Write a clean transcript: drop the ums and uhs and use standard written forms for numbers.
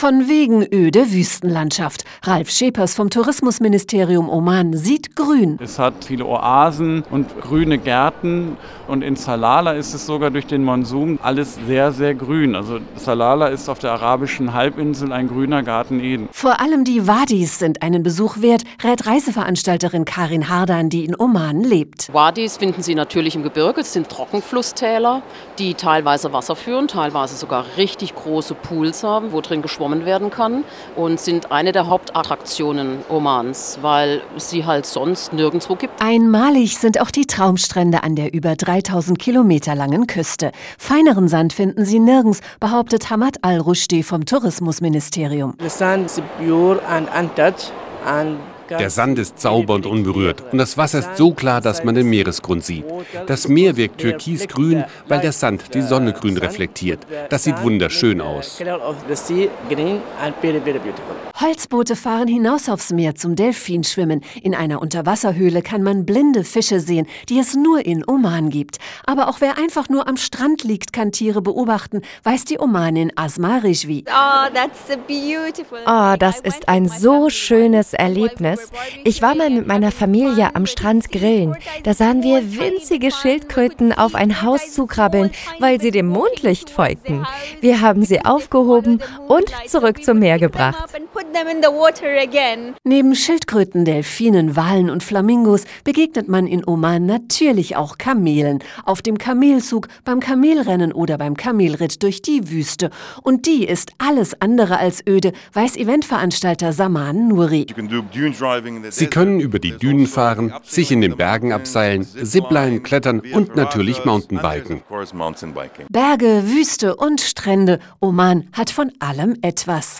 Von wegen öde Wüstenlandschaft. Ralf Schepers vom Tourismusministerium Oman sieht grün. Es hat viele Oasen und grüne Gärten. Und in Salalah ist es sogar durch den Monsun alles sehr, sehr grün. Also Salalah ist auf der arabischen Halbinsel ein grüner Garten Eden. Vor allem die Wadis sind einen Besuch wert, rät Reiseveranstalterin Karin Hardan, die in Oman lebt. Wadis finden Sie natürlich im Gebirge. Es sind Trockenflusstäler, die teilweise Wasser führen, teilweise sogar richtig große Pools haben, wo drin geschwommen werden kann. Und sind eine der Hauptattraktionen Omans, weil es sie halt sonst nirgendwo gibt. Einmalig sind auch die Traumstrände an der über 3000 Kilometer langen Küste. Feineren Sand finden Sie nirgends, behauptet Hamad Al-Rushdi vom Tourismusministerium. Der Sand ist sauber und unberührt und das Wasser ist so klar, dass man den Meeresgrund sieht. Das Meer wirkt türkisgrün, weil der Sand die Sonne grün reflektiert. Das sieht wunderschön aus. Holzboote fahren hinaus aufs Meer zum Delfinschwimmen. In einer Unterwasserhöhle kann man blinde Fische sehen, die es nur in Oman gibt. Aber auch wer einfach nur am Strand liegt, kann Tiere beobachten, weiß die Omanin Asma Rijvi. Oh, das ist ein so schönes Erlebnis. Ich war mal mit meiner Familie am Strand grillen. Da sahen wir winzige Schildkröten auf ein Haus zukrabbeln, weil sie dem Mondlicht folgten. Wir haben sie aufgehoben und zurück zum Meer gebracht. Neben Schildkröten, Delfinen, Walen und Flamingos begegnet man in Oman natürlich auch Kamelen. Auf dem Kamelzug, beim Kamelrennen oder beim Kamelritt durch die Wüste. Und die ist alles andere als öde, weiß Eventveranstalter Saman Nouri. Sie können über die Dünen fahren, sich in den Bergen abseilen, Zipline, klettern und natürlich Mountainbiken. Berge, Wüste und Strände. Oman hat von allem etwas.